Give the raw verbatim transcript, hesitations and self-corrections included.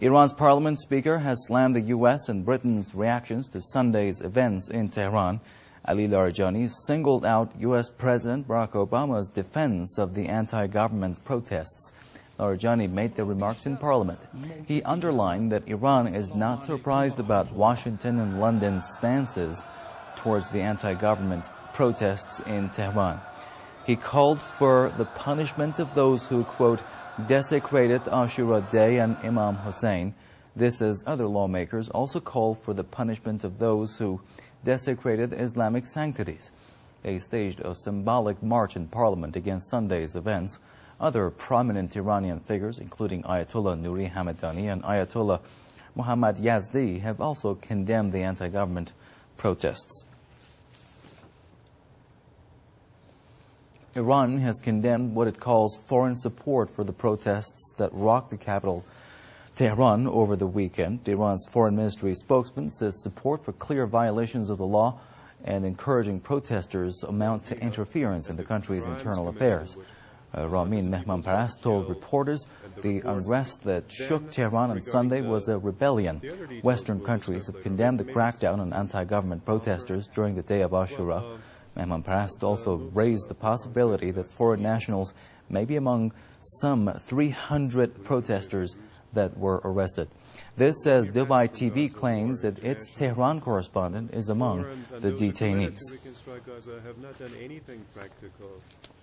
Iran's parliament speaker has slammed the U S and Britain's reactions to Sunday's events in Tehran. Ali Larijani singled out U S President Barack Obama's defense of the anti-government protests. Larijani made the remarks in Parliament. He underlined that Iran is not surprised about Washington and London's stances towards the anti-government protests in Tehran. He called for the punishment of those who, quote, desecrated Ashura Day and Imam Hussein. This, as other lawmakers, also called for the punishment of those who desecrated Islamic sanctities. They staged a symbolic march in Parliament against Sunday's events. Other prominent Iranian figures, including Ayatollah Nouri Hamadani and Ayatollah Muhammad Yazdi, have also condemned the anti-government protests. Iran has condemned what it calls foreign support for the protests that rocked the capital, Tehran, over the weekend. Iran's foreign ministry spokesman says support for clear violations of the law and encouraging protesters amount to interference in the country's internal affairs. Uh, Ramin Mehmanparast told reporters the unrest that shook Tehran on Sunday was a rebellion. Western countries have condemned the crackdown on anti-government protesters during the day of Ashura. Mehmanparast also raised the possibility that foreign nationals may be among some three hundred protesters that were arrested. This as Dubai T V claims that its Tehran correspondent is among the detainees.